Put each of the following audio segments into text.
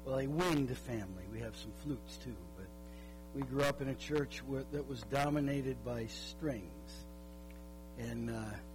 a wind family. We have some flutes too, but we grew up in a church that was dominated by strings. And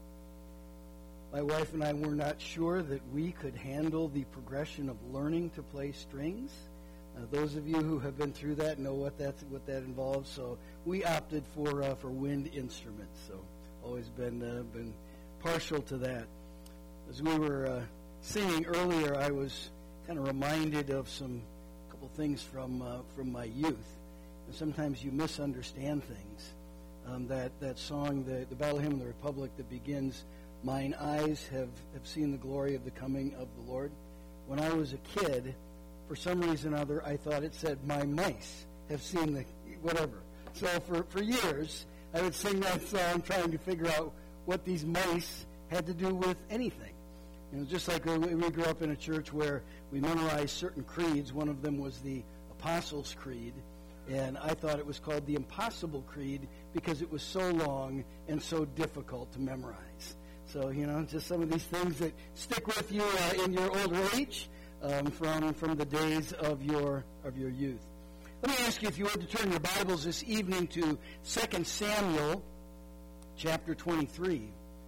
my wife and I were not sure that we could handle the progression of learning to play strings. Those of you who have been through that know what that involves. So we opted for wind instruments. So always been partial to that. As we were singing earlier, I was kind of reminded of a couple things from my youth. And sometimes you misunderstand things. That song, the Battle Hymn of the Republic, that begins, "Mine eyes have seen the glory of the coming of the Lord." When I was a kid, for some reason or other, I thought it said, "My mice have seen the whatever." So for years, I would sing that song trying to figure out what these mice had to do with anything. Just like we grew up in a church where we memorized certain creeds. One of them was the Apostles' Creed, and I thought it was called the Impossible Creed because it was so long and so difficult to memorize. So, just some of these things that stick with you in your older age from the days of your youth. Let me ask you if you were to turn your Bibles this evening to 2 Samuel chapter 23.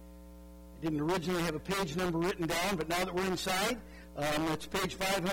I didn't originally have a page number written down, but now that we're inside, it's page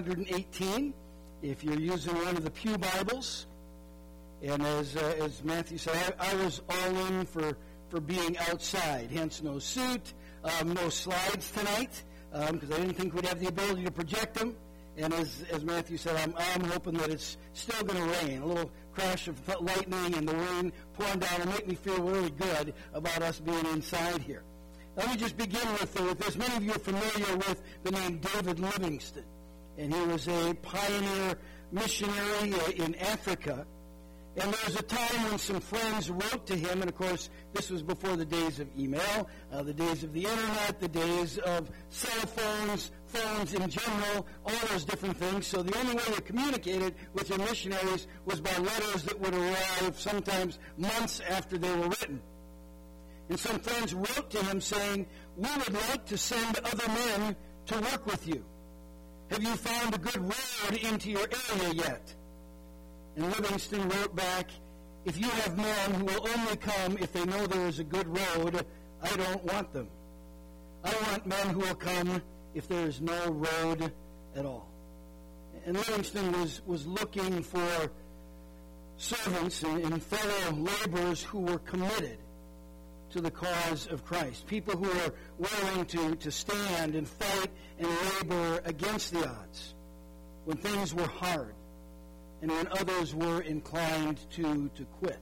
518. If you're using one of the Pew Bibles, and as Matthew said, I was all in for being outside, hence no suit, no slides tonight, because I didn't think we'd have the ability to project them. And as Matthew said, I'm hoping that it's still going to rain. A little crash of lightning and the rain pouring down will make me feel really good about us being inside here. Let me just begin with this. Many of you are familiar with the name David Livingstone. And he was a pioneer missionary in Africa. And there was a time when some friends wrote to him, and of course, this was before the days of email, the days of the internet, the days of cell phones, phones in general, all those different things. So the only way you communicated with your missionaries was by letters that would arrive sometimes months after they were written. And some friends wrote to him saying, "We would like to send other men to work with you. Have you found a good road into your area yet?" And Livingstone wrote back, "If you have men who will only come if they know there is a good road, I don't want them. I want men who will come if there is no road at all." And Livingstone was looking for servants and fellow laborers who were committed to the cause of Christ, people who are willing to stand and fight and labor against the odds when things were hard and when others were inclined to quit.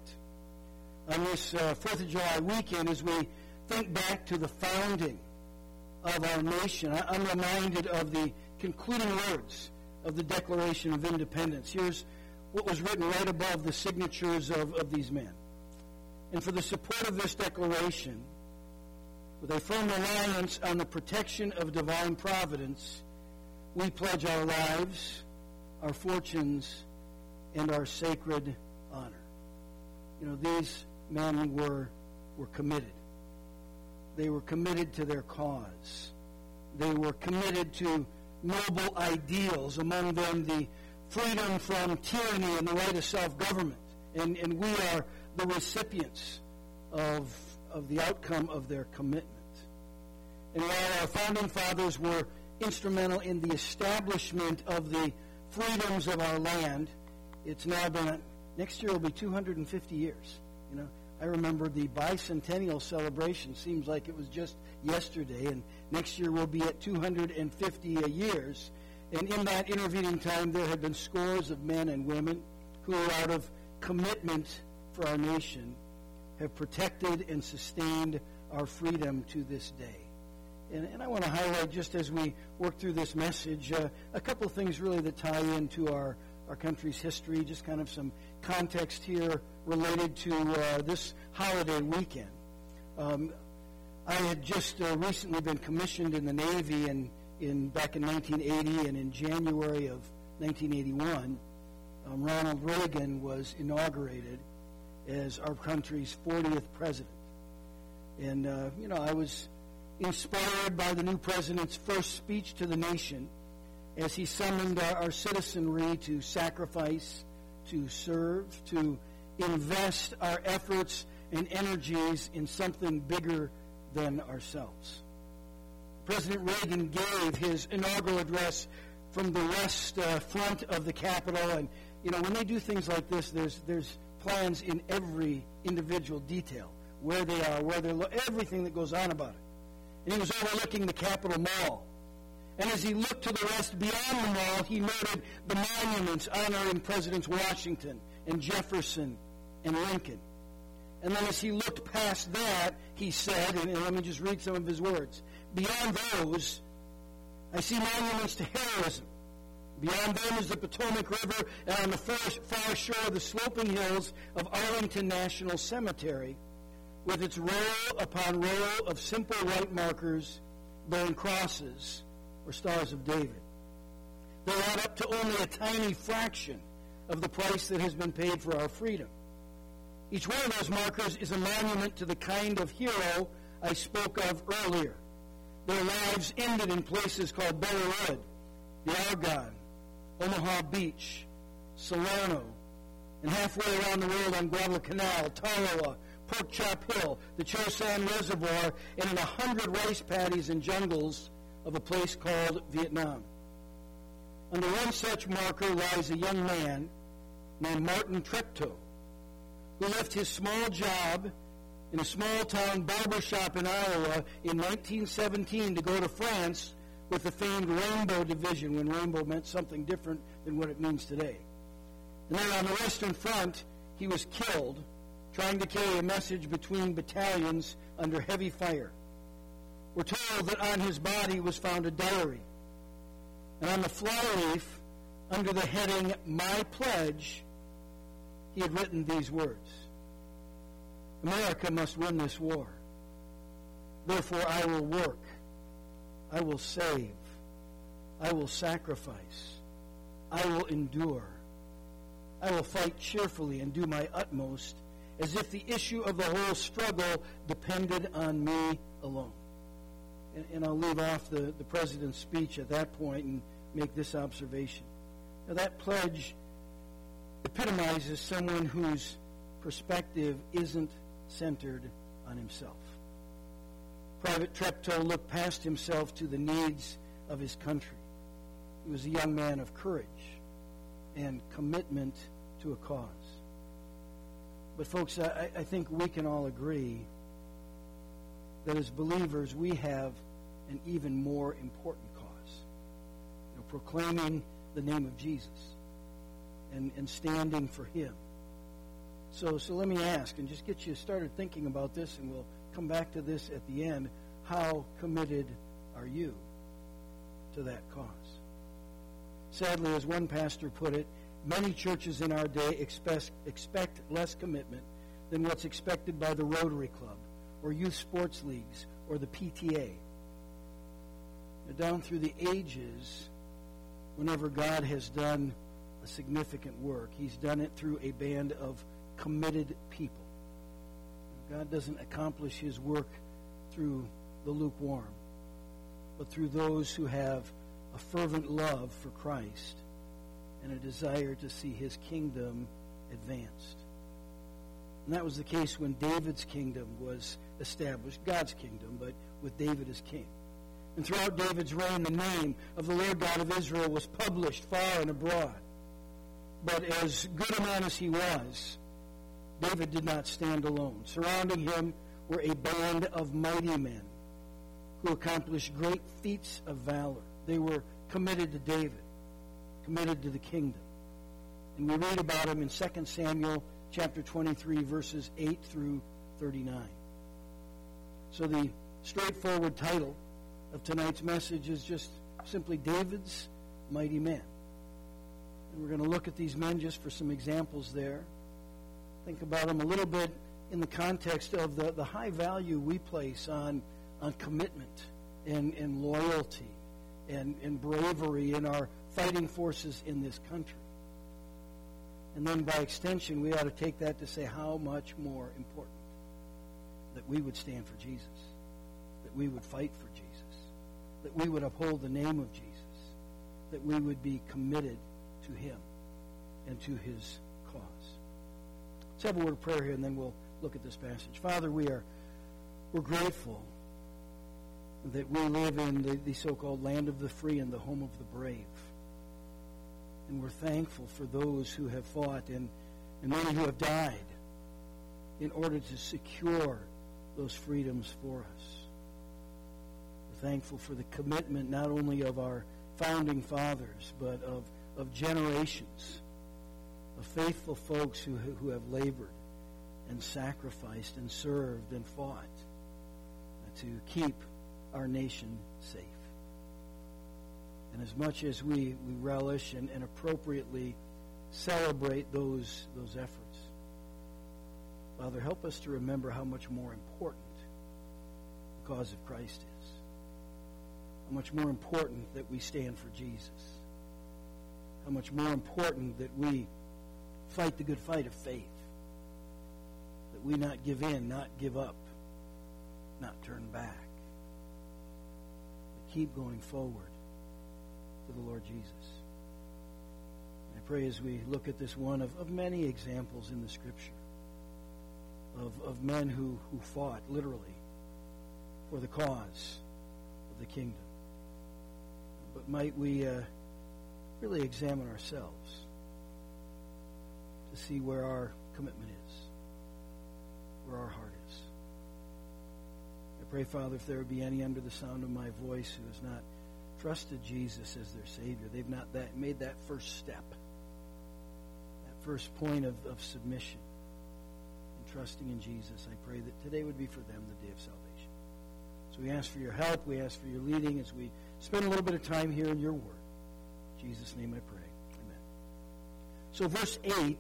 On this 4th of July weekend, as we think back to the founding of our nation, I'm reminded of the concluding words of the Declaration of Independence. Here's what was written right above the signatures of these men. "And for the support of this declaration, with a firm reliance on the protection of divine providence, we pledge our lives, our fortunes, and our sacred honor." These men were committed. They were committed to their cause. They were committed to noble ideals, among them the freedom from tyranny and the right of self-government. And we are the recipients of the outcome of their commitment. And while our founding fathers were instrumental in the establishment of the freedoms of our land, it's now been, next year will be 250 years. I remember the bicentennial celebration. Seems like it was just yesterday, and next year we'll be at 250 years. And in that intervening time, there have been scores of men and women who are out of commitment for our nation have protected and sustained our freedom to this day. And I want to highlight, just as we work through this message, a couple of things really that tie into our country's history, just kind of some context here related to this holiday weekend. I had just recently been commissioned in the Navy back in 1980, and in January of 1981, Ronald Reagan was inaugurated as our country's 40th president. And, I was inspired by the new president's first speech to the nation as he summoned our citizenry to sacrifice, to serve, to invest our efforts and energies in something bigger than ourselves. President Reagan gave his inaugural address from the west front of the Capitol, and when they do things like this, there's plans in every individual detail, where they are, everything that goes on about it. And he was overlooking the Capitol Mall. And as he looked to the west beyond the mall, he noted the monuments honoring Presidents Washington and Jefferson and Lincoln. And then as he looked past that, he said, and let me just read some of his words, "Beyond those, I see monuments to heroism. Beyond them is the Potomac River, and on the far shore, the sloping hills of Arlington National Cemetery, with its row upon row of simple white markers bearing crosses or Stars of David. They add up to only a tiny fraction of the price that has been paid for our freedom. Each one of those markers is a monument to the kind of hero I spoke of earlier. Their lives ended in places called Belleau Wood, the Argonne, Omaha Beach, Salerno, and halfway around the world on Guadalcanal, Tarawa, Pork Chop Hill, the Chosin Reservoir, and in 100 rice paddies and jungles of a place called Vietnam. Under one such marker lies a young man named Martin Treptow, who left his small job in a small-town barbershop in Iowa in 1917 to go to France with the famed Rainbow Division, when rainbow meant something different than what it means today. And then on the Western Front, he was killed trying to carry a message between battalions under heavy fire. We're told that on his body was found a diary. And on the flyleaf, under the heading, "My Pledge," he had written these words: "America must win this war. Therefore I will work. I will save. I will sacrifice. I will endure. I will fight cheerfully and do my utmost, as if the issue of the whole struggle depended on me alone." And I'll leave off the president's speech at that point and make this observation. Now, that pledge epitomizes someone whose perspective isn't centered on himself. Private Treptow looked past himself to the needs of his country. He was a young man of courage and commitment to a cause. But folks, I think we can all agree that as believers we have an even more important cause. Proclaiming the name of Jesus and standing for him. So let me ask, and just get you started thinking about this, and we'll come back to this at the end. How committed are you to that cause? Sadly, as one pastor put it, many churches in our day expect less commitment than what's expected by the Rotary Club or youth sports leagues or the PTA. Down through the ages, whenever God has done a significant work, he's done it through a band of committed people. God doesn't accomplish his work through the lukewarm, but through those who have a fervent love for Christ and a desire to see his kingdom advanced. And that was the case when David's kingdom was established, God's kingdom, but with David as king. And throughout David's reign, the name of the Lord God of Israel was published far and abroad. But as good a man as he was, David did not stand alone. Surrounding him were a band of mighty men who accomplished great feats of valor. They were committed to David, committed to the kingdom. And we read about them in 2 Samuel chapter 23, verses 8 through 39. So the straightforward title of tonight's message is just simply David's Mighty Men. And we're going to look at these men just for some examples there. Think about them a little bit in the context of the high value we place on commitment and loyalty and bravery in our fighting forces in this country. And then by extension, we ought to take that to say how much more important that we would stand for Jesus, that we would fight for Jesus, that we would uphold the name of Jesus, that we would be committed to him and to his cause. Let's have a word of prayer here, and then we'll look at this passage. Father, we're grateful that we live in the so-called land of the free and the home of the brave. And we're thankful for those who have fought and many who have died in order to secure those freedoms for us. We're thankful for the commitment not only of our founding fathers, but of generations of faithful folks who have labored and sacrificed and served and fought to keep our nation safe. And as much as we relish and appropriately celebrate those efforts, Father, help us to remember how much more important the cause of Christ is. How much more important that we stand for Jesus. How much more important that we fight the good fight of faith. That we not give in, not give up, not turn back. But keep going forward to the Lord Jesus. And I pray as we look at this one of many examples in the Scripture of men who fought literally for the cause of the kingdom. But might we really examine ourselves to see where our commitment is, where our heart is. I pray, Father, if there would be any under the sound of my voice who has not trusted Jesus as their Savior, they've not made that first step, that first point of submission and trusting in Jesus, I pray that today would be for them the day of salvation. So we ask for your help, we ask for your leading as we spend a little bit of time here in your word. In Jesus' name I pray. Amen. So verse 8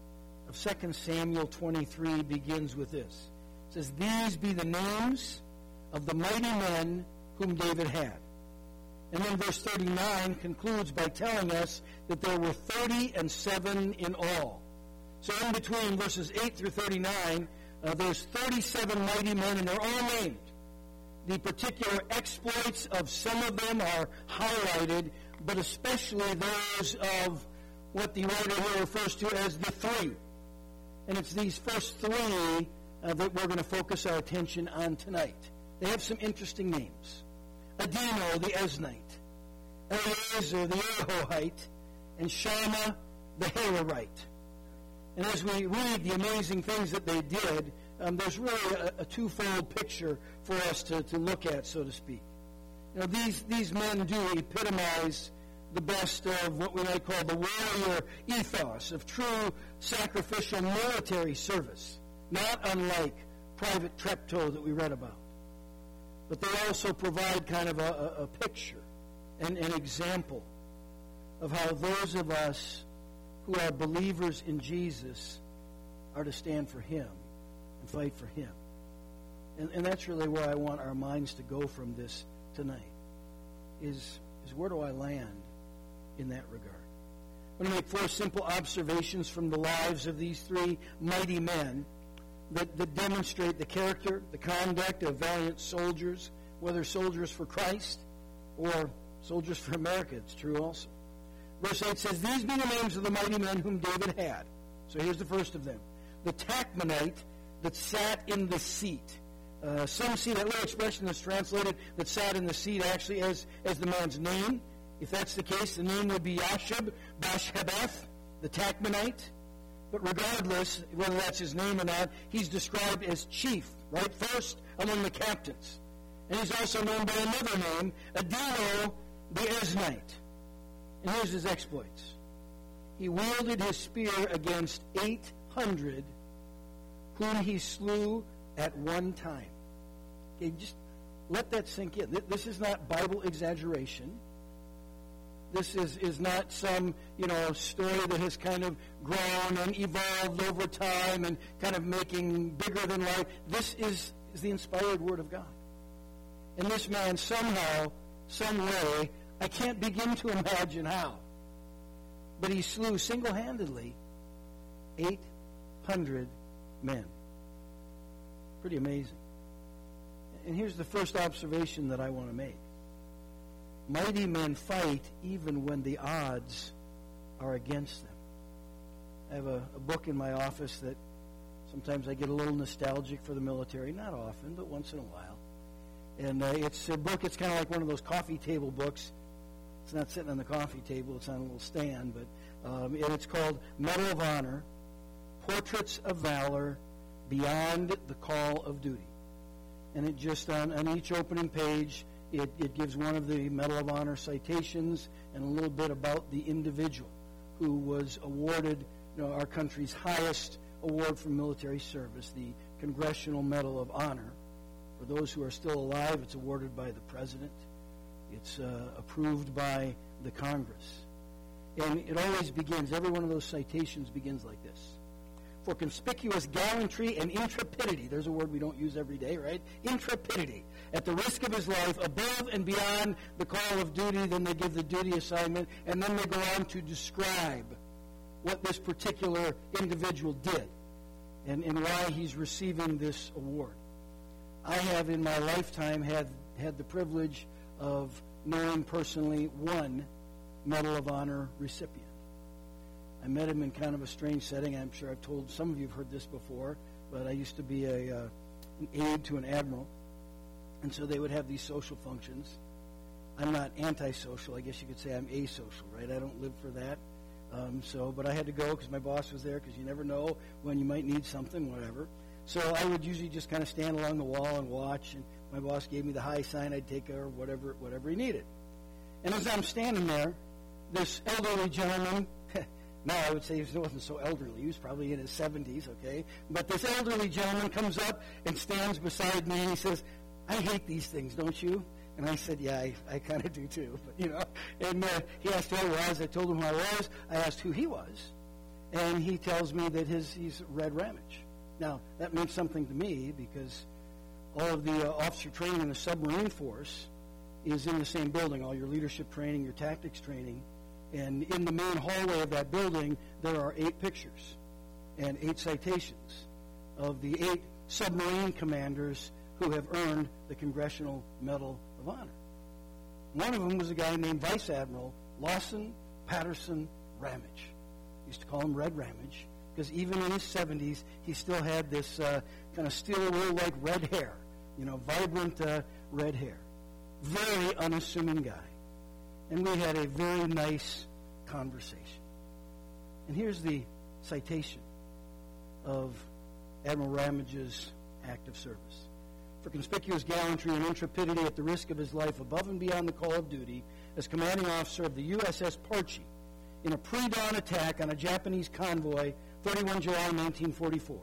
of 2 Samuel 23 begins with this. It says, "These be the names of the mighty men whom David had." And then verse 39 concludes by telling us that there were 37 in all. So in between verses 8 through 39, there's 37 mighty men, and they're all named. The particular exploits of some of them are highlighted, but especially those of what the writer here refers to as the three. And it's these first three that we're going to focus our attention on tonight. They have some interesting names. Adino the Eznite, Eleazar the Ahohite, and Shammah the Hararite. And as we read the amazing things that they did, there's really a twofold picture for us to look at, so to speak. You know, these men do epitomize the best of what we might call the warrior ethos of true sacrificial military service, not unlike Private Treptow that we read about. But they also provide kind of a picture and an example of how those of us who are believers in Jesus are to stand for him and fight for him. And that's really where I want our minds to go from this tonight, is where do I land in that regard? I'm going to make 4 simple observations from the lives of these 3 mighty men that demonstrate the character, the conduct of valiant soldiers, whether soldiers for Christ or soldiers for America. It's true also. Verse 8 says, "These be the names of the mighty men whom David had." So here's the first of them. The Tachmonite that sat in the seat. Some see that little expression that's translated that sat in the seat actually as the man's name. If that's the case, the name would be Yashub Bashebeth, the Tachmonite. But regardless, whether that's his name or not, he's described as chief, right? First among the captains. And he's also known by another name, Adino the Eznite. And here's his exploits. He wielded his spear against 800 whom he slew at one time. Okay, just let that sink in. This is not Bible exaggeration. This is not some, story that has kind of grown and evolved over time and kind of making bigger than life. This is the inspired Word of God. And this man somehow, some way, I can't begin to imagine how, but he slew single-handedly 800 men. Pretty amazing. And here's the first observation that I want to make. Mighty men fight even when the odds are against them. I have a book in my office that sometimes I get a little nostalgic for the military. Not often, but once in a while. And it's a book, it's kind of like one of those coffee table books. It's not sitting on the coffee table, it's on a little stand. But and it's called Medal of Honor, Portraits of Valor Beyond the Call of Duty. And it just, on each opening page, it gives one of the Medal of Honor citations and a little bit about the individual who was awarded our country's highest award for military service, the Congressional Medal of Honor. For those who are still alive, it's awarded by the President. It's approved by the Congress. And it always begins, every one of those citations begins like this. For conspicuous gallantry and intrepidity, there's a word we don't use every day, right? Intrepidity. At the risk of his life, above and beyond the call of duty, then they give the duty assignment, and then they go on to describe what this particular individual did and why he's receiving this award. I have in my lifetime had the privilege of knowing personally one Medal of Honor recipient. I met him in kind of a strange setting. I'm sure I've told some of you have heard this before, but I used to be an aide to an admiral, and so they would have these social functions. I'm not antisocial. I guess you could say I'm asocial, right? I don't live for that. But I had to go because my boss was there, because you never know when you might need something, whatever. So I would usually just kind of stand along the wall and watch, and my boss gave me the high sign. I'd take her whatever he needed. And as I'm standing there, this elderly gentleman, now I would say he wasn't so elderly. He was probably in his 70s, okay? But this elderly gentleman comes up and stands beside me, and he says, I hate these things, don't you? And I said, yeah, I kind of do too. But, and he asked who I was. I told him who I was. I asked who he was. And he tells me that he's Red Ramage. Now, that meant something to me because all of the officer training in the submarine force is in the same building, all your leadership training, your tactics training. And in the main hallway of that building, there are 8 pictures and 8 citations of the 8 submarine commanders who have earned the Congressional Medal of Honor. One of them was a guy named Vice Admiral Lawson Patterson Ramage. Used to call him Red Ramage because even in his 70s, he still had this kind of steel wool-like red hair, vibrant red hair. Very unassuming guy. And we had a very nice conversation. And here's the citation of Admiral Ramage's act of service. For conspicuous gallantry and intrepidity at the risk of his life above and beyond the call of duty as commanding officer of the USS Parchi in a pre-dawn attack on a Japanese convoy 31 July 1944.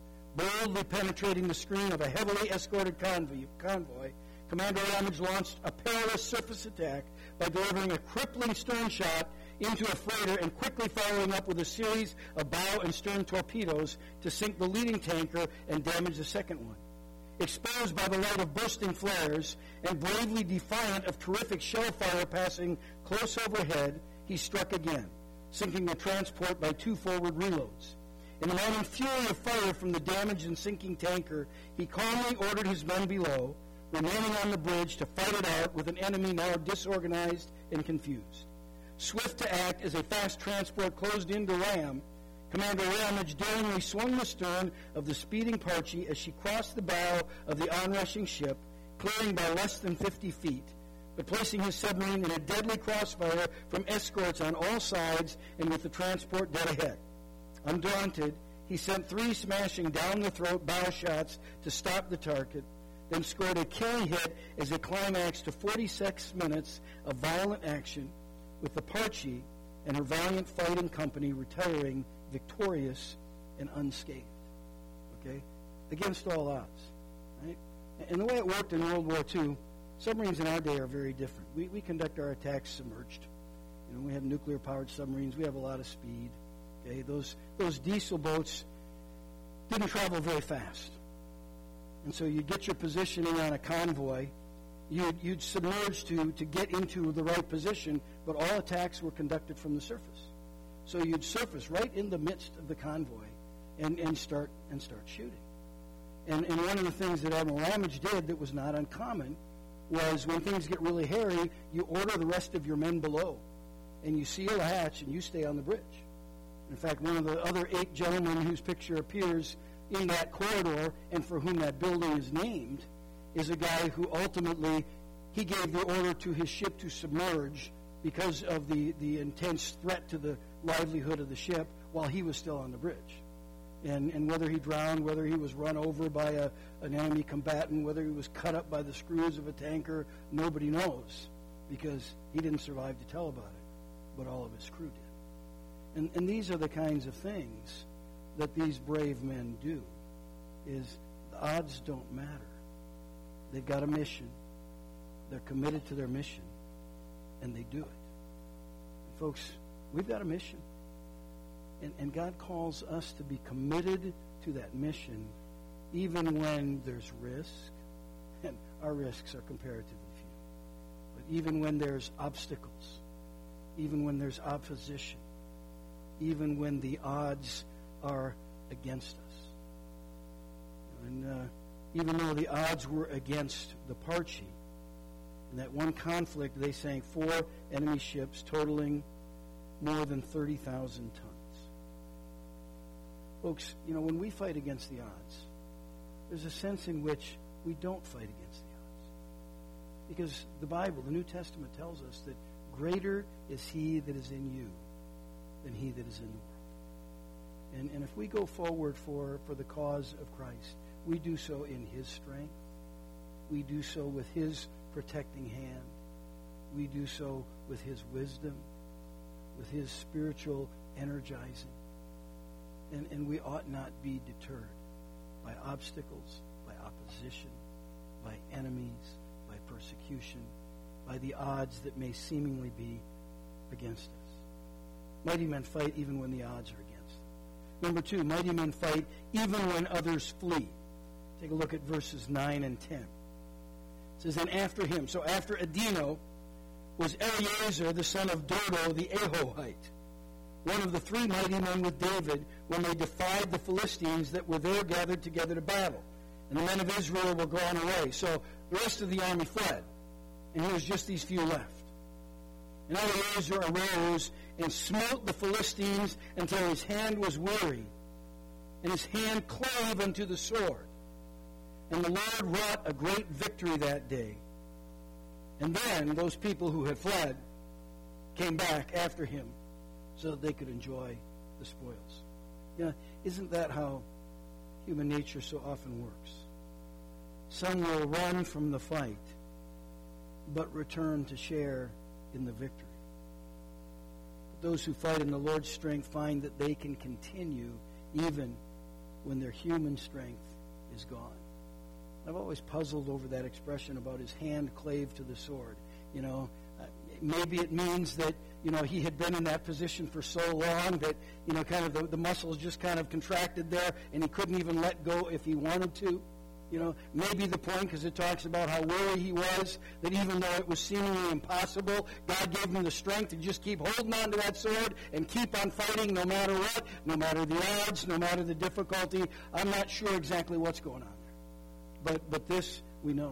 Boldly penetrating the screen of a heavily escorted convoy, Commander Ramage launched a perilous surface attack by delivering a crippling stern shot into a freighter and quickly following up with a series of bow and stern torpedoes to sink the leading tanker and damage the second one. Exposed by the light of bursting flares and bravely defiant of terrific shell fire passing close overhead, he struck again, sinking the transport by 2 forward reloads. In the mounting fury of fire from the damaged and sinking tanker, he calmly ordered his men below, remaining on the bridge, to fight it out with an enemy now disorganized and confused. Swift to act as a fast transport closed in to ram, Commander Ramage daringly swung the stern of the speeding Parchi as she crossed the bow of the onrushing ship, clearing by less than 50 feet, but placing his submarine in a deadly crossfire from escorts on all sides and with the transport dead ahead. Undaunted, he sent 3 smashing down-the-throat bow shots to stop the target, then scored a killing hit as it climaxed to 46 minutes of violent action, with the Parchi and her valiant fighting company retiring victorious and unscathed. Okay? Against all odds. Right? And the way it worked in World War II, submarines in our day are very different. We conduct our attacks submerged. We have nuclear-powered submarines. We have a lot of speed. Okay? Those diesel boats didn't travel very fast. And so you get your positioning on a convoy. You'd submerge to get into the right position, but all attacks were conducted from the surface. So you'd surface right in the midst of the convoy and start shooting. And one of the things that Admiral Ramage did that was not uncommon was when things get really hairy, you order the rest of your men below, and you seal the hatch, and you stay on the bridge. In fact, one of the other 8 gentlemen whose picture appears in that corridor and for whom that building is named is a guy who ultimately, he gave the order to his ship to submerge because of the intense threat to the livelihood of the ship while he was still on the bridge. And whether he drowned, whether he was run over by an enemy combatant, whether he was cut up by the screws of a tanker, nobody knows, because he didn't survive to tell about it, but all of his crew did. And these are the kinds of things that these brave men do, is the odds don't matter. They've got a mission. They're committed to their mission, and they do it. And folks, we've got a mission. And God calls us to be committed to that mission even when there's risk, and our risks are comparatively few. But even when there's obstacles, even when there's opposition, even when the odds are against us. And even though the odds were against the Parchi, in that one conflict they sank 4 enemy ships totaling more than 30,000 tons. Folks, when we fight against the odds, there's a sense in which we don't fight against the odds. Because the Bible, the New Testament, tells us that greater is he that is in you than he that is in the world. And if we go forward for the cause of Christ, we do so in his strength. We do so with his protecting hand. We do so with his wisdom, with his spiritual energizing. And we ought not be deterred by obstacles, by opposition, by enemies, by persecution, by the odds that may seemingly be against us. Mighty men fight even when the odds are against them. Number 2, mighty men fight even when others flee. Take a look at verses 9 and 10. It says, and after him, so after Adino, was Eleazar the son of Dodo the Ahohite, one of the 3 mighty men with David, when they defied the Philistines that were there gathered together to battle. And the men of Israel were gone away. So the rest of the army fled, and there was just these few left. And Eleazar arose and smote the Philistines until his hand was weary, and his hand clave unto the sword. And the Lord wrought a great victory that day. And then those people who had fled came back after him, so that they could enjoy the spoils. Isn't that how human nature so often works? Some will run from the fight, but return to share in the victory. But those who fight in the Lord's strength find that they can continue even when their human strength is gone. I've always puzzled over that expression about his hand clave to the sword. Maybe it means that, he had been in that position for so long that, kind of the muscles just kind of contracted there and he couldn't even let go if he wanted to. Maybe the point, because it talks about how weary he was, that even though it was seemingly impossible, God gave him the strength to just keep holding on to that sword and keep on fighting no matter what, no matter the odds, no matter the difficulty. I'm not sure exactly what's going on there. But this we know,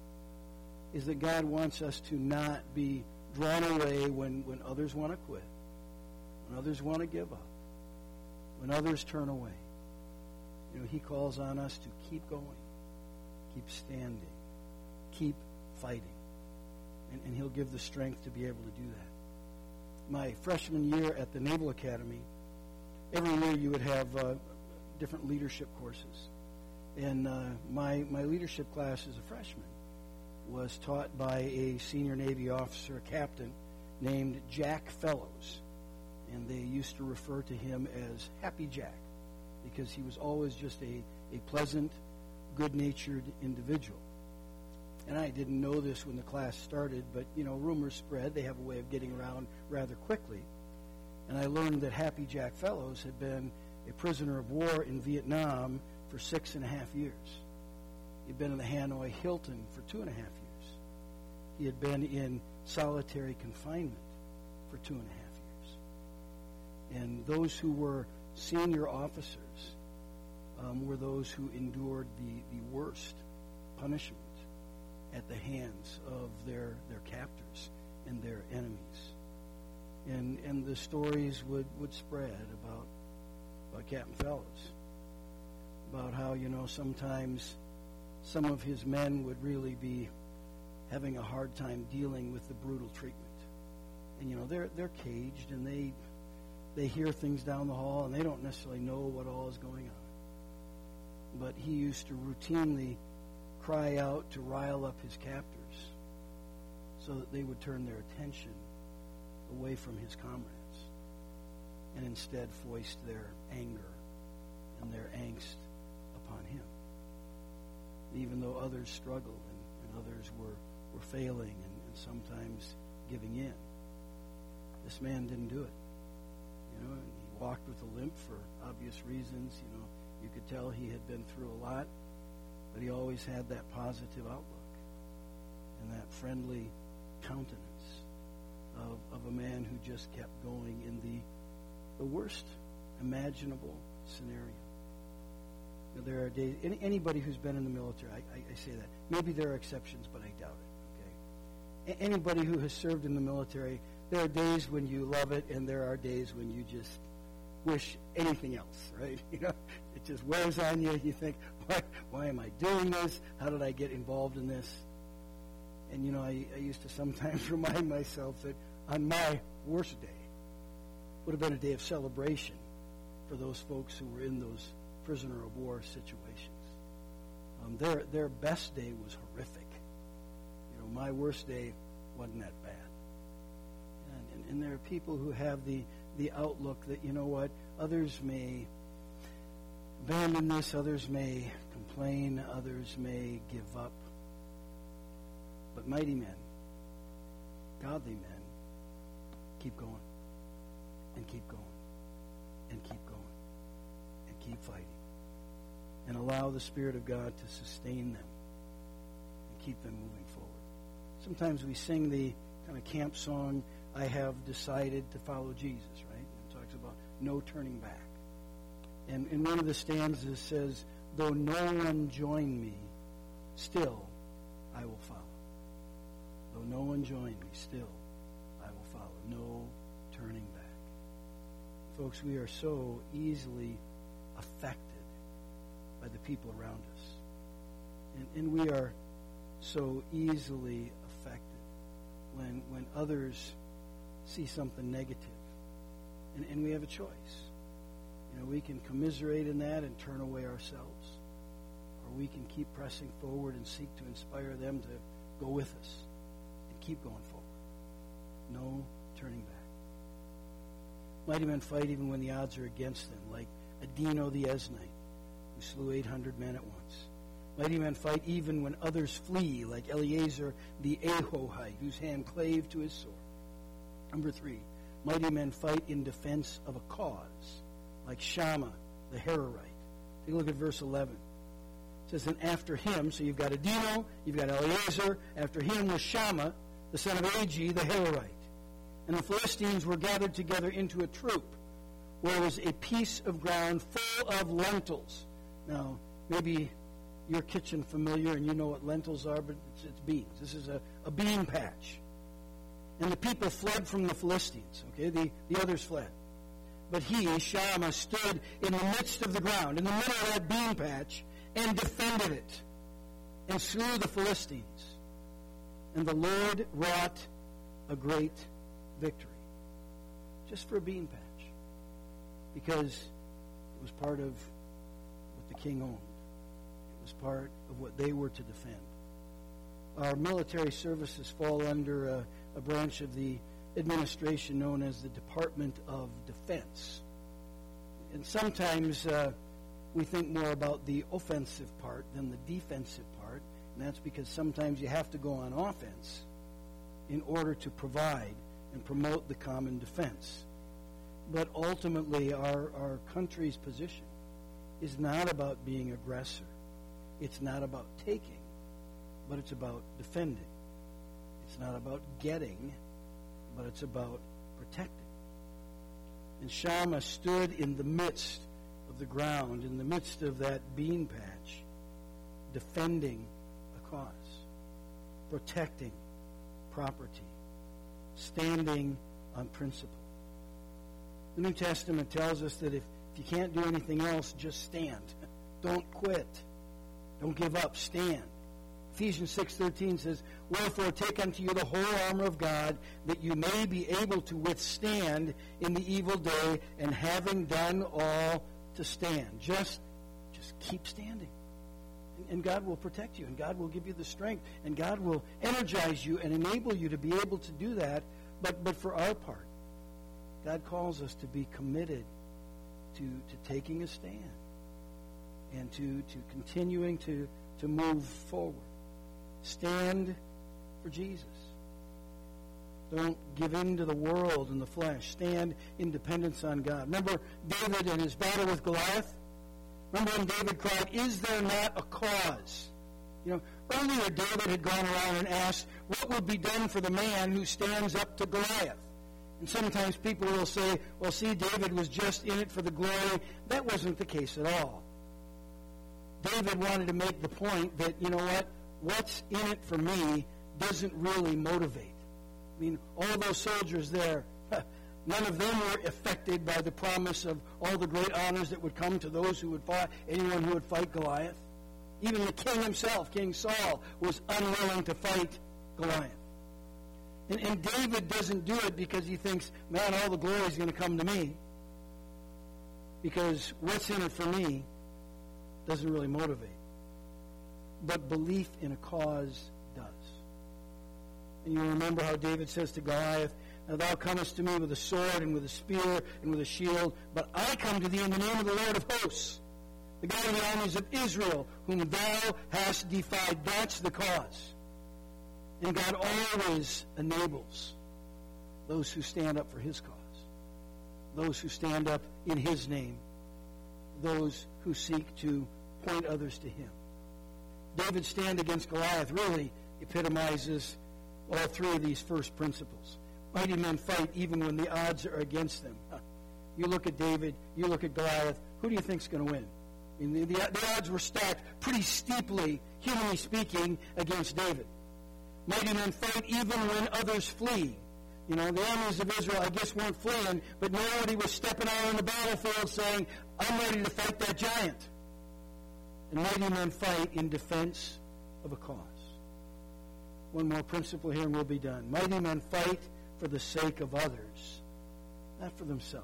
is that God wants us to not be drawn away when others want to quit, when others want to give up, when others turn away. He calls on us to keep going, keep standing, keep fighting. And he'll give the strength to be able to do that. My freshman year at the Naval Academy, every year you would have different leadership courses. And my leadership class as a freshman was taught by a senior Navy officer, a captain, named Jack Fellows. And they used to refer to him as Happy Jack, because he was always just a pleasant, good-natured individual. And I didn't know this when the class started, but, rumors spread. They have a way of getting around rather quickly. And I learned that Happy Jack Fellows had been a prisoner of war in Vietnam for 6.5 years. He'd been in the Hanoi Hilton for 2.5 years. He had been in solitary confinement for 2.5 years. And those who were senior officers were those who endured the worst punishment at the hands of their captors and their enemies. And the stories would spread about Captain Fellows, about how, sometimes some of his men would really be having a hard time dealing with the brutal treatment. And, they're caged, and they hear things down the hall, and they don't necessarily know what all is going on. But he used to routinely cry out to rile up his captors so that they would turn their attention away from his comrades and instead foist their anger and their angst upon him. Even though others struggled and others were failing and sometimes giving in, this man didn't do it. He walked with a limp for obvious reasons. You could tell he had been through a lot, but he always had that positive outlook and that friendly countenance of a man who just kept going in the worst imaginable scenario. There are days, anybody who's been in the military, I say that. Maybe there are exceptions, but I doubt it. Okay? Anybody who has served in the military, there are days when you love it, and there are days when you just wish anything else, right? It just wears on you. You think, why am I doing this? How did I get involved in this? And, I used to sometimes remind myself that on my worst day would have been a day of celebration for those folks who were in those prisoner of war situations. Their best day was horrific. My worst day wasn't that bad. And there are people who have the outlook that, others may abandon this, others may complain, others may give up. But mighty men, godly men, keep going, and keep going, and keep going, and keep fighting. And allow the Spirit of God to sustain them and keep them moving forward. Sometimes we sing the kind of camp song, I have decided to follow Jesus, right? It talks about no turning back. And in one of the stanzas says, though no one join me, still I will follow. Though no one join me, still I will follow. No turning back. Folks, we are so easily affected by the people around us. And we are so easily affected when others see something negative. And we have a choice. We can commiserate in that and turn away ourselves. Or we can keep pressing forward and seek to inspire them to go with us and keep going forward. No turning back. Mighty men fight even when the odds are against them, like Adino the Esnite, who slew 800 men at once. Mighty men fight even when others flee, like Eleazar the Ahohite, whose hand clave to his sword. Number 3, mighty men fight in defense of a cause, like Shammah the Hararite. Take a look at verse 11. It says, and after him, so you've got Adino, you've got Eleazar, after him was Shammah, the son of Agi the Hararite. And the Philistines were gathered together into a troop, where was a piece of ground full of lentils. Now, maybe your kitchen familiar and you know what lentils are, but it's beans. This is a bean patch. And the people fled from the Philistines. Okay, the others fled. But he, Shammah, stood in the midst of the ground, in the middle of that bean patch, and defended it, and slew the Philistines. And the Lord wrought a great victory. Just for a bean patch. Because it was part of what the king owned. It was part of what they were to defend. Our military services fall under a branch of the administration known as the Department of Defense. And sometimes we think more about the offensive part than the defensive part, and that's because sometimes you have to go on offense in order to provide and promote the common defense. But ultimately, our country's position is not about being aggressor. It's not about taking, but it's about defending. It's not about getting, but it's about protecting. And Shammah stood in the midst of the ground, in the midst of that bean patch, defending a cause. protecting property, standing on principle. The New Testament tells us that if you can't do anything else, just stand. Don't quit. Don't give up. Stand. Ephesians 6:13 says, "Wherefore take unto you the whole armor of God, that you may be able to withstand in the evil day, and having done all, to stand." Just keep standing. And God will protect you, and God will give you the strength, and God will energize you and enable you to be able to do that. But for our part, God calls us to be committed to taking a stand and to continuing to move forward. Stand for Jesus. Don't give in to the world and the flesh. Stand in dependence on God. Remember David and his battle with Goliath? Remember when David cried, "Is there not a cause?" Earlier David had gone around and asked, what would be done for the man who stands up to Goliath? And sometimes people will say, well, see, David was just in it for the glory. That wasn't the case at all. David wanted to make the point that, what's in it for me doesn't really motivate. All those soldiers there, none of them were affected by the promise of all the great honors that would come to those who would fight, anyone who would fight Goliath. Even the king himself, King Saul, was unwilling to fight Goliath. And David doesn't do it because he thinks, man, all the glory is going to come to me. Because what's in it for me doesn't really motivate. But belief in a cause does. And you remember how David says to Goliath, "Now thou comest to me with a sword and with a spear and with a shield, but I come to thee in the name of the Lord of hosts, the God of the armies of Israel, whom thou hast defied." That's the cause. And God always enables those who stand up for his cause, those who stand up in his name, those who seek to point others to him. David's stand against Goliath really epitomizes all three of these first principles. Mighty men fight even when the odds are against them. You look at David, you look at Goliath, who do you think's going to win? The odds were stacked pretty steeply, humanly speaking, against David. Mighty men fight even when others flee. The armies of Israel, I guess, weren't fleeing, but nobody was stepping out on the battlefield saying, I'm ready to fight that giant. And mighty men fight in defense of a cause. One more principle here and we'll be done. Mighty men fight for the sake of others, not for themselves.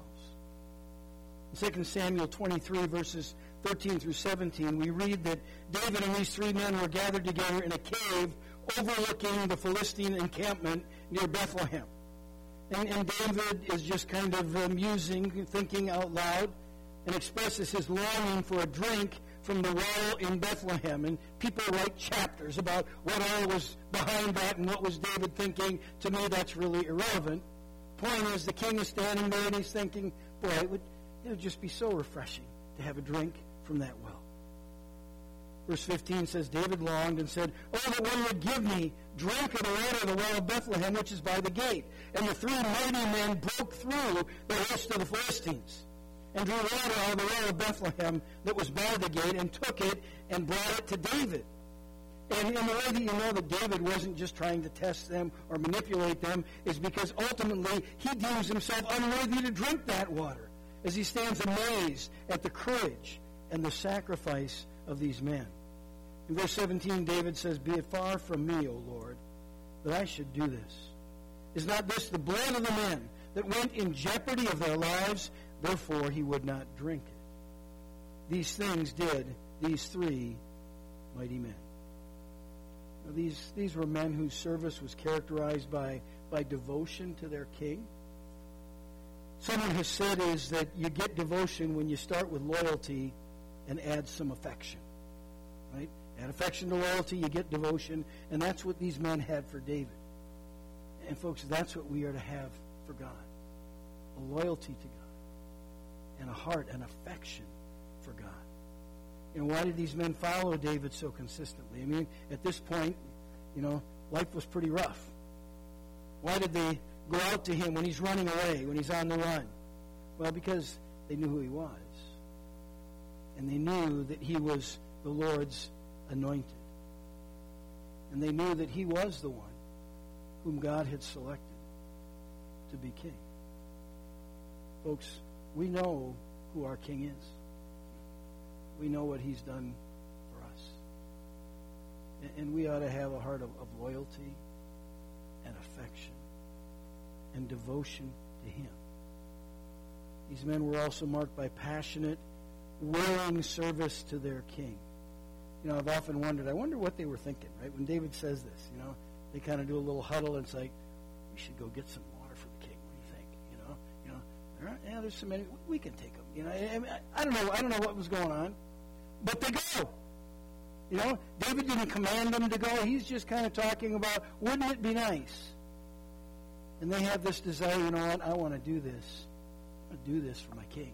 In 2 Samuel 23, verses 13 through 17, we read that David and these three men were gathered together in a cave overlooking the Philistine encampment near Bethlehem. And David is just kind of musing, thinking out loud, and expresses his longing for a drink from the well in Bethlehem. And people write chapters about what all was behind that and what was David thinking. To me, that's really irrelevant. Point is, the king is standing there and he's thinking, boy, it would just be so refreshing to have a drink from that well. Verse 15 says, David longed and said, "Oh, that one would give me drink of the water of the well of Bethlehem, which is by the gate." And the three mighty men broke through the host of the Philistines and drew water out of the well of Bethlehem that was by the gate, and took it and brought it to David. And the way that you know that David wasn't just trying to test them or manipulate them is because ultimately he deems himself unworthy to drink that water as he stands amazed at the courage and the sacrifice of these men. In verse 17, David says, "Be it far from me, O Lord, that I should do this. Is not this the blood of the men that went in jeopardy of their lives? Therefore he would not drink it." These things did these three mighty men. Now, these were men whose service was characterized by devotion to their king. Someone has said is that you get devotion when you start with loyalty and add some affection. Right? Add affection to loyalty, you get devotion, and that's what these men had for David. And folks, that's what we are to have for God. A loyalty to God, and a heart, an affection for God. Why did these men follow David so consistently? At this point, life was pretty rough. Why did they go out to him when he's running away, when he's on the run? Well, because they knew who he was. And they knew that he was the Lord's anointed. And they knew that he was the one whom God had selected to be king. Folks, we know who our king is. We know what he's done for us. And we ought to have a heart of loyalty and affection and devotion to him. These men were also marked by passionate, willing service to their king. You know, I've often wondered, I wonder what they were thinking, right? When David says this, you know, they kind of do a little huddle, and it's like, we should go get some water for the king. What do you think? Yeah, there's so many, we can take them. You know, I don't know what was going on, but they go. You know, David didn't command them to go. He's just kind of talking about, wouldn't it be nice? And they have this desire, you know what, I want to do this. I want to do this for my king.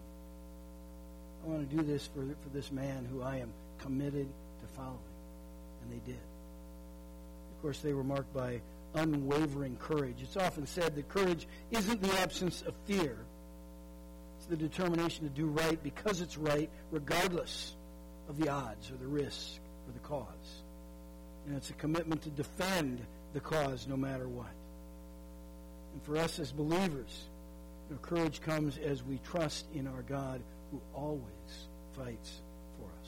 I want to do this for this man who I am committed to following. And they did. Of course, they were marked by unwavering courage. It's often said that courage isn't the absence of fear. It's the determination to do right because it's right, regardless of the odds or the risk or the cause. And it's a commitment to defend the cause no matter what. And for us as believers, courage comes as we trust in our God who always fights for us.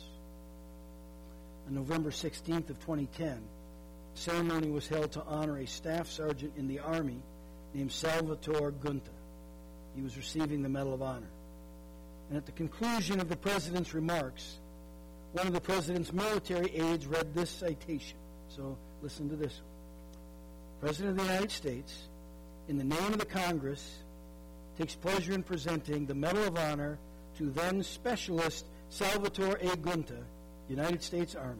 On November 16th of 2010, a ceremony was held to honor a staff sergeant in the Army named Salvatore Gunta. He was receiving the Medal of Honor. And at the conclusion of the President's remarks, one of the President's military aides read this citation. So listen to this one. President of the United States, in the name of the Congress, takes pleasure in presenting the Medal of Honor to then Specialist Salvatore A. Gunta, United States Army,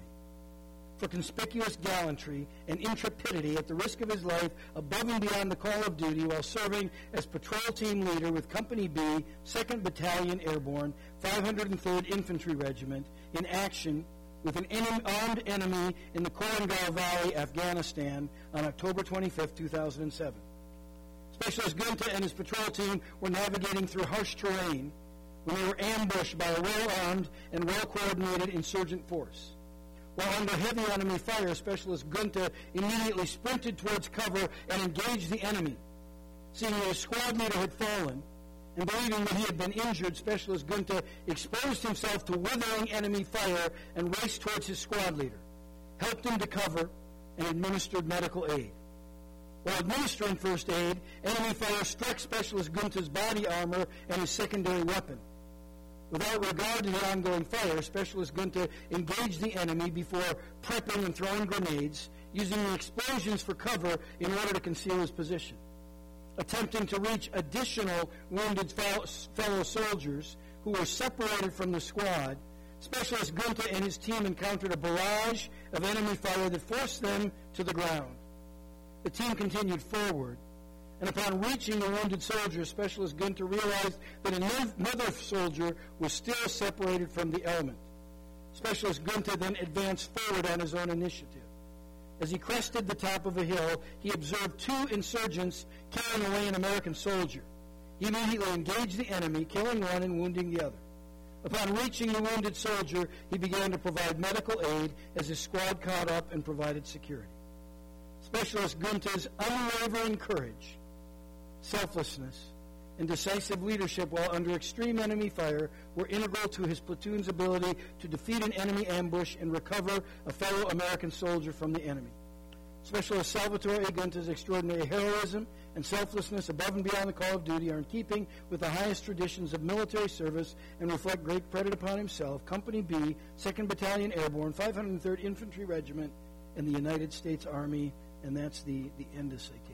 for conspicuous gallantry and intrepidity at the risk of his life above and beyond the call of duty while serving as patrol team leader with Company B, 2nd Battalion Airborne, 503rd Infantry Regiment, in action with an armed enemy in the Korangal Valley, Afghanistan, on October 25, 2007. Specialist Gunta and his patrol team were navigating through harsh terrain when they were ambushed by a well-armed and well-coordinated insurgent force. While under heavy enemy fire, Specialist Gunta immediately sprinted towards cover and engaged the enemy. Seeing that his squad leader had fallen, and believing that he had been injured, Specialist Gunta exposed himself to withering enemy fire and raced towards his squad leader, helped him to cover, and administered medical aid. While administering first aid, enemy fire struck Specialist Gunta's body armor and his secondary weapon. Without regard to the ongoing fire, Specialist Gunta engaged the enemy before prepping and throwing grenades, using the explosions for cover in order to conceal his position. Attempting to reach additional wounded fellow soldiers who were separated from the squad, Specialist Gunta and his team encountered a barrage of enemy fire that forced them to the ground. The team continued forward, and upon reaching the wounded soldier, Specialist Gunta realized that another soldier was still separated from the element. Specialist Gunta then advanced forward on his own initiative. As he crested the top of a hill, he observed two insurgents killing away an American soldier. He immediately engaged the enemy, killing one and wounding the other. Upon reaching the wounded soldier, he began to provide medical aid as his squad caught up and provided security. Specialist Gunta's unwavering courage, selflessness, and decisive leadership while under extreme enemy fire were integral to his platoon's ability to defeat an enemy ambush and recover a fellow American soldier from the enemy. Specialist Salvatore A. Gunta's extraordinary heroism and selflessness above and beyond the call of duty are in keeping with the highest traditions of military service and reflect great credit upon himself, Company B, 2nd Battalion Airborne, 503rd Infantry Regiment, and the United States Army, and that's the end of citation.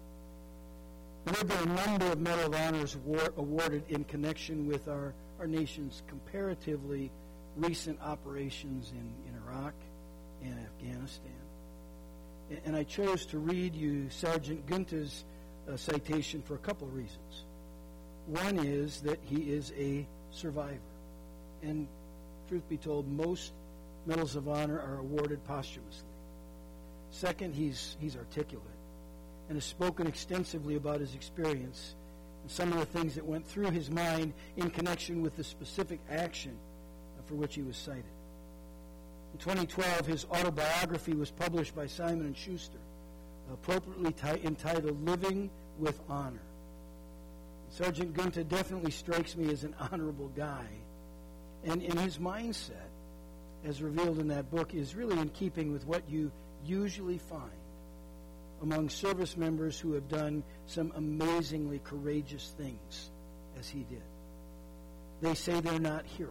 There have been a number of Medal of Honors awarded in connection with our nation's comparatively recent operations in Iraq and Afghanistan. And I chose to read you Sergeant Gunta's citation for a couple of reasons. One is that he is a survivor. And truth be told, most Medals of Honor are awarded posthumously. Second, he's articulate and has spoken extensively about his experience and some of the things that went through his mind in connection with the specific action for which he was cited. In 2012, his autobiography was published by Simon & Schuster, appropriately entitled Living with Honor. Sergeant Gunther definitely strikes me as an honorable guy. And his mindset, as revealed in that book, is really in keeping with what you usually find among service members who have done some amazingly courageous things, as he did. They say they're not heroes.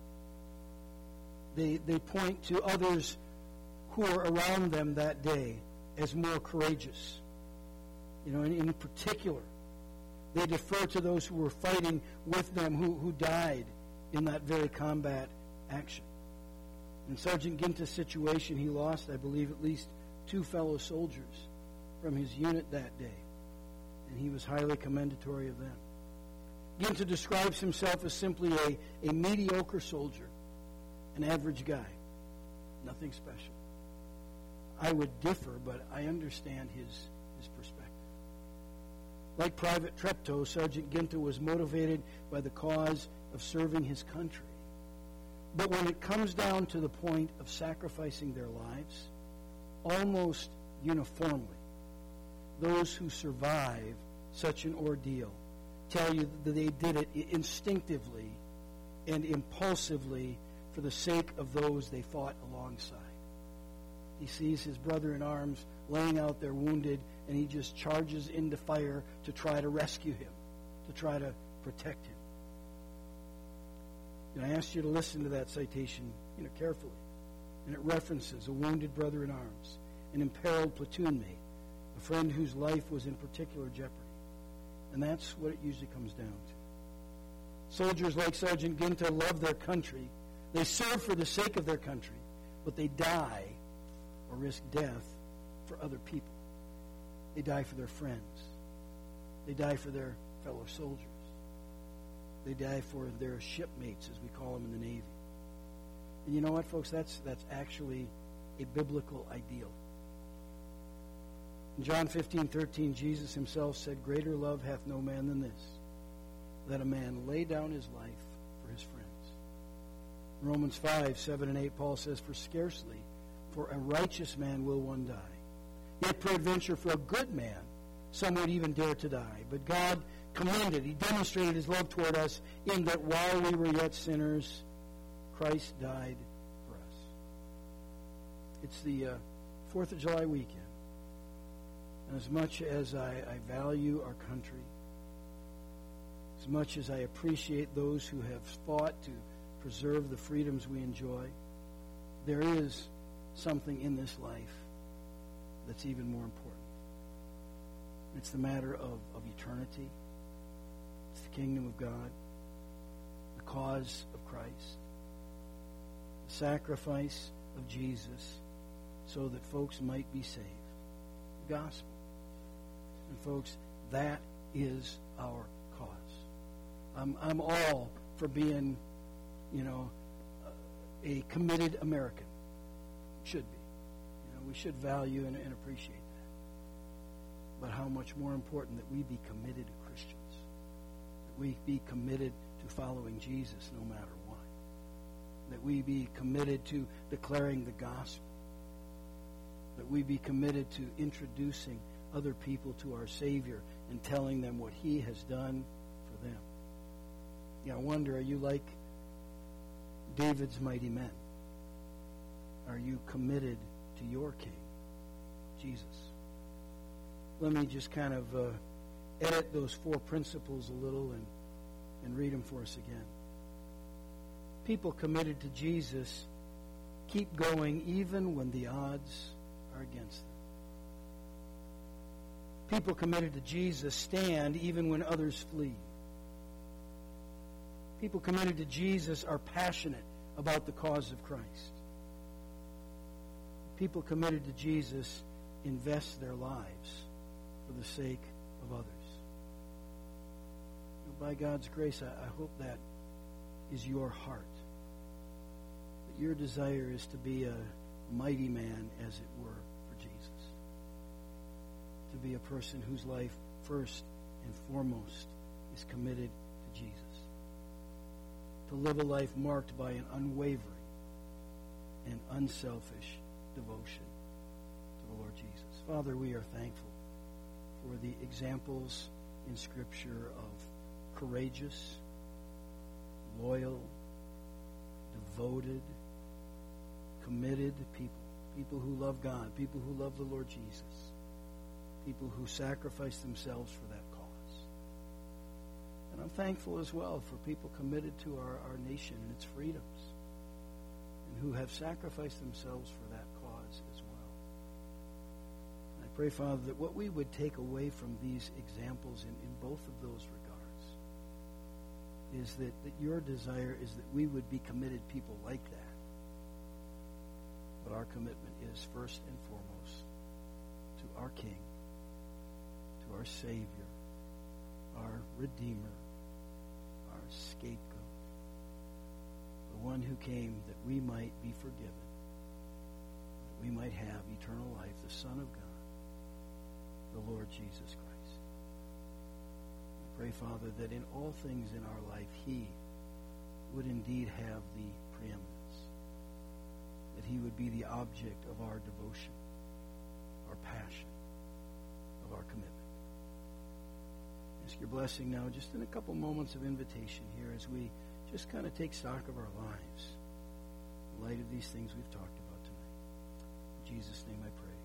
They point to others who were around them that day as more courageous. In particular, they defer to those who were fighting with them, who died in that very combat action. In Sergeant Ginta's situation, he lost, I believe, at least 2 fellow soldiers from his unit that day, and he was highly commendatory of them. Ginta describes himself as simply a mediocre soldier, an average guy, nothing special. I would differ, but I understand his perspective. Like Private Treptow, Sergeant Ginta was motivated by the cause of serving his country. But when it comes down to the point of sacrificing their lives, almost uniformly, those who survive such an ordeal tell you that they did it instinctively and impulsively for the sake of those they fought alongside. He sees his brother in arms laying out there wounded, and he just charges into fire to try to rescue him, to try to protect him. I asked you to listen to that citation carefully. And it references a wounded brother in arms, an imperiled platoon mate, a friend whose life was in particular jeopardy. And that's what it usually comes down to. Soldiers like Sergeant Ginta love their country. They serve for the sake of their country, but they die or risk death for other people. They die for their friends. They die for their fellow soldiers. They die for their shipmates, as we call them in the Navy. And you know what, folks? That's actually a biblical ideal. In John 15:13, Jesus himself said, "Greater love hath no man than this, that a man lay down his life for his friends." In Romans 5:7 and 8, Paul says, "For scarcely for a righteous man will one die. Yet peradventure for a good man some would even dare to die. But God commended, he demonstrated his love toward us in that while we were yet sinners, Christ died for us." It's the 4th of July weekend. And as much as I value our country, as much as I appreciate those who have fought to preserve the freedoms we enjoy, there is something in this life that's even more important. It's the matter of eternity. It's the kingdom of God, the cause of Christ, the sacrifice of Jesus so that folks might be saved. The gospel. And folks, that is our cause. I'm all for being, a committed American. Should be. We should value and appreciate that. But how much more important that we be committed Christians. That we be committed to following Jesus no matter what. That we be committed to declaring the gospel. That we be committed to introducing other people to our Savior and telling them what he has done for them. I wonder, are you like David's mighty men? Are you committed to your King, Jesus? Let me just kind of edit those 4 principles a little and read them for us again. People committed to Jesus keep going even when the odds are against them. People committed to Jesus stand even when others flee. People committed to Jesus are passionate about the cause of Christ. People committed to Jesus invest their lives for the sake of others. By God's grace, I hope that is your heart. That your desire is to be a mighty man, as it were, for Jesus. To be a person whose life, first and foremost, is committed to Jesus. To live a life marked by an unwavering and unselfish devotion to the Lord Jesus. Father, we are thankful for the examples in Scripture of courageous, loyal, devoted, committed people who love God, people who love the Lord Jesus, people who sacrifice themselves for that cause. And I'm thankful as well for people committed to our nation and its freedoms, and who have sacrificed themselves for that cause as well. And I pray, Father, that what we would take away from these examples in both of those regards is that your desire is that we would be committed people like that. But our commitment is first and foremost to our King, to our Savior, our Redeemer, our scapegoat, the one who came that we might be forgiven, that we might have eternal life, the Son of God, the Lord Jesus Christ. I pray, Father, that in all things in our life, He would indeed have the preeminence, that He would be the object of our devotion, our passion, of our commitment. Ask your blessing now, just in a couple moments of invitation here, as we just kind of take stock of our lives in light of these things we've talked about tonight. In Jesus' name I pray.